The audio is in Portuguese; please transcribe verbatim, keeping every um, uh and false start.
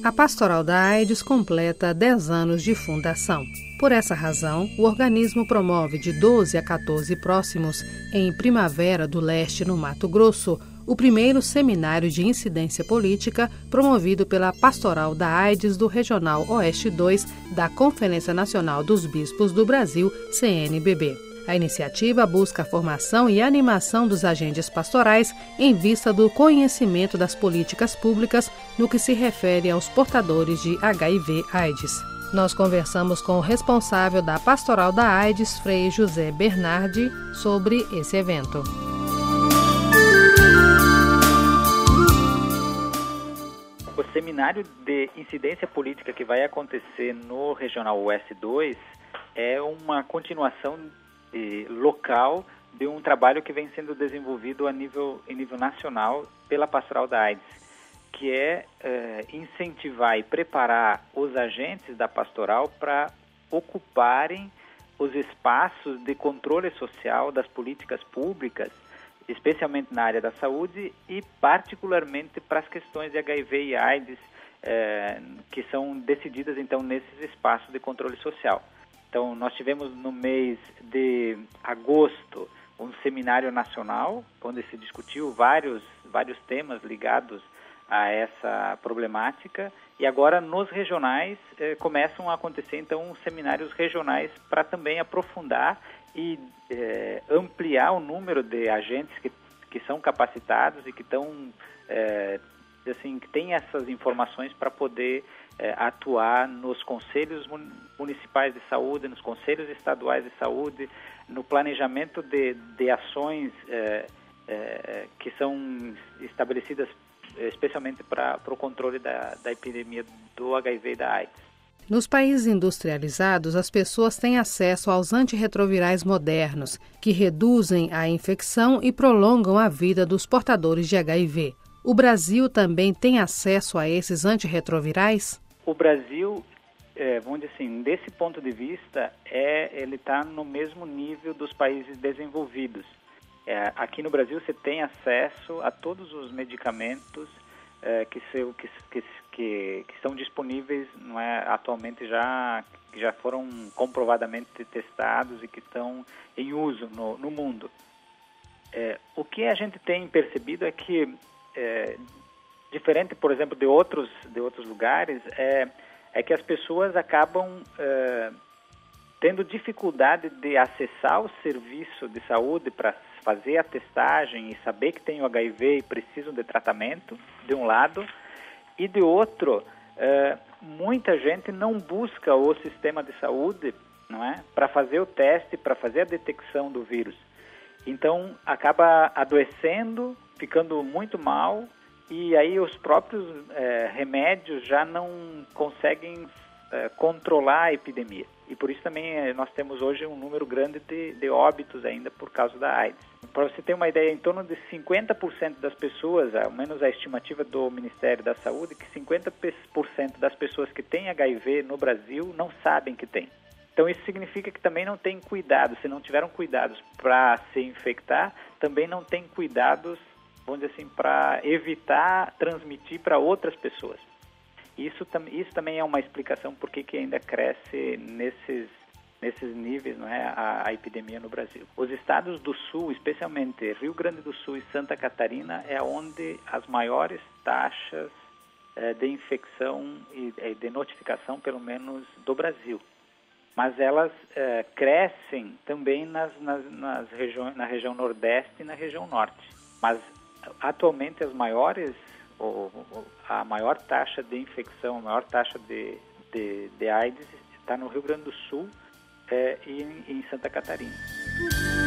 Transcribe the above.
A Pastoral da AIDS completa dez anos de fundação. Por essa razão, o organismo promove de doze a quatorze próximos, em Primavera do Leste, no Mato Grosso, o primeiro seminário de incidência política promovido pela Pastoral da AIDS do Regional Oeste dois da Conferência Nacional dos Bispos do Brasil, C N B B. A iniciativa busca a formação e animação dos agentes pastorais em vista do conhecimento das políticas públicas no que se refere aos portadores de H I V AIDS. Nós conversamos com o responsável da Pastoral da AIDS, Frei José Bernardi, sobre esse evento. O seminário de incidência política que vai acontecer no Regional Oeste dois é uma continuação eh, local de um trabalho que vem sendo desenvolvido a nível, em nível nacional pela Pastoral da AIDS, que é eh, incentivar e preparar os agentes da pastoral para ocuparem os espaços de controle social das políticas públicas, especialmente na área da saúde e particularmente para as questões de H I V e AIDS, eh, que são decididas então nesses espaços de controle social. Então nós tivemos no mês de agosto um seminário nacional, onde se discutiu vários, vários temas ligados a essa problemática, e agora nos regionais eh, começam a acontecer então seminários regionais para também aprofundar e eh, ampliar o número de agentes que, que são capacitados e que estão eh, assim, que têm essas informações para poder eh, atuar nos conselhos municipais de saúde, nos conselhos estaduais de saúde, no planejamento de, de ações eh, eh, que são estabelecidas especialmente para o controle da, da epidemia do H I V e da AIDS. Nos países industrializados, as pessoas têm acesso aos antirretrovirais modernos, que reduzem a infecção e prolongam a vida dos portadores de H I V. O Brasil também tem acesso a esses antirretrovirais? O Brasil, é, vamos dizer assim, desse ponto de vista, é, ele está no mesmo nível dos países desenvolvidos. É, aqui no Brasil você tem acesso a todos os medicamentos é, que, se, que, que, que, que são disponíveis, não é, atualmente já, que já foram comprovadamente testados e que estão em uso no, no mundo. É, o que a gente tem percebido é que, é, diferente, por exemplo, de outros, de outros lugares, é, é que as pessoas acabam é, tendo dificuldade de acessar o serviço de saúde para fazer a testagem e saber que tem o H I V e precisam de tratamento, de um lado, e de outro, é, muita gente não busca o sistema de saúde, não é, para fazer o teste, para fazer a detecção do vírus. Então, acaba adoecendo, ficando muito mal, e aí os próprios é, remédios já não conseguem é, controlar a epidemia. E por isso também é, nós temos hoje um número grande de, de óbitos ainda por causa da AIDS. Para você ter uma ideia, em torno de cinquenta por cento das pessoas, ao menos a estimativa do Ministério da Saúde, que cinquenta por cento das pessoas que têm H I V no Brasil não sabem que tem. Então isso significa que também não tem cuidado, se não tiveram cuidados para se infectar, também não tem cuidados, vamos dizer assim, para evitar transmitir para outras pessoas. Isso, isso também é uma explicação por que ainda cresce nesses, nesses níveis, não é, a, a epidemia no Brasil. Os estados do Sul, especialmente Rio Grande do Sul e Santa Catarina, é onde as maiores taxas é, de infecção e de notificação, pelo menos, do Brasil. Mas elas é, crescem também nas, nas, nas regiões, na região Nordeste e na região Norte. Mas, atualmente, as maiores... a maior taxa de infecção, a maior taxa de, de, de AIDS está no Rio Grande do Sul é, e em, em Santa Catarina.